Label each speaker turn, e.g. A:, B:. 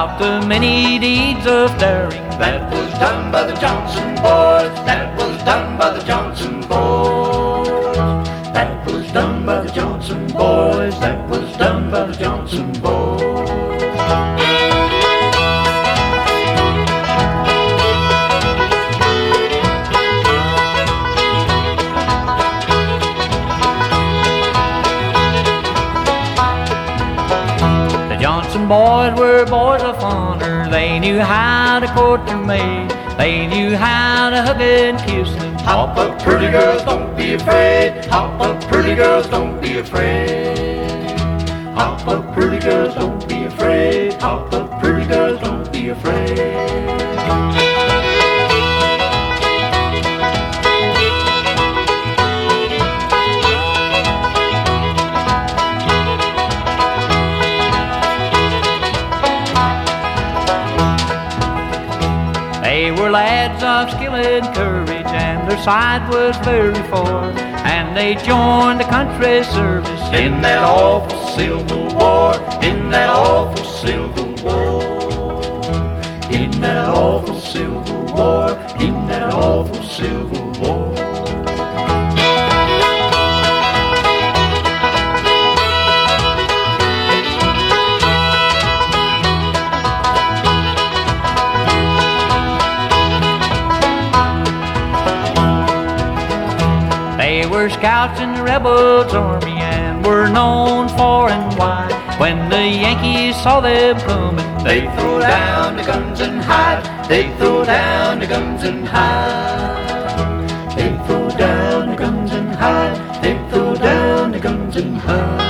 A: about the many deeds of daring
B: that was done by the Johnson boys. That was done by the Johnson boys. That was done by the Johnson boys. That was done by the Johnson boys.
A: Johnson boys were boys of honor. They knew how to court their maid. They knew how to hug and kiss them.
B: Hop up, pretty girls, don't be afraid. Hop up, pretty girls, don't be afraid. Hop up, pretty girls, don't be afraid. Hop up, pretty girls, don't be afraid.
A: They were lads of skill and courage, and their side was very far, and they joined the country service
B: in that awful Civil War. In that awful Civil War. In that awful Civil War. In that awful Civil War.
A: They were scouts in the rebels' army and were known far and wide. When the Yankees saw them coming,
B: they threw down the guns and hide. They threw down the guns and hide. They threw down the guns and hide. They threw down the guns and hide.